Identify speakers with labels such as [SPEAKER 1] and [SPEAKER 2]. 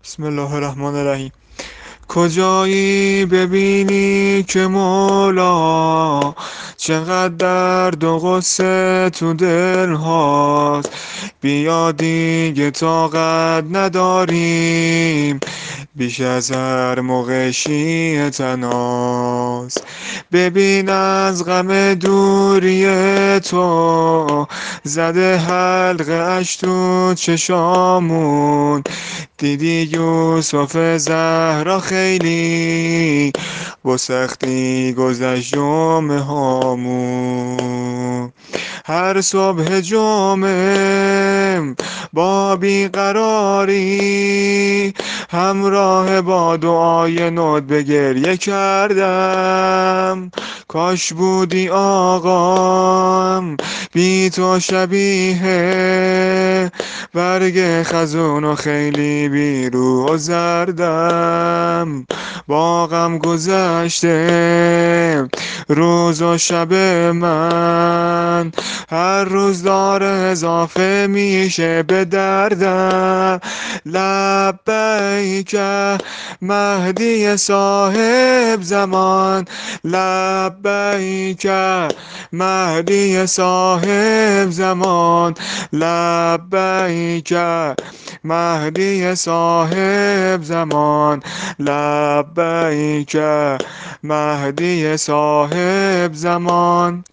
[SPEAKER 1] بسم الله الرحمن الرحیم. کجایی ببینی که مولا چقدر درد و غصه تو دل هاست، بیا دیگه طاقت نداریم، بیش از هر موقع شیه تناست. ببین از غم دوری تو زده حلقه اش تو چشامون، دیدی یوسف زهرا خیلی با سختی گذشت جمعه هامون. هر صبح جمعه با بیقراری همراه با دعای ندب گریه کردم. کاش بودی آقام بی تو شبیه برگ خزون و خیلی بیرو و زردم. باغم گذشته روز و شب من، هر روز داره اضافه میشه به دردم. لبیک مهدی صاحب زمان، لبیک مهدی صاحب زمان، لبیک مهدی صاحب زمان، لبیک مهدی صاحب زمان.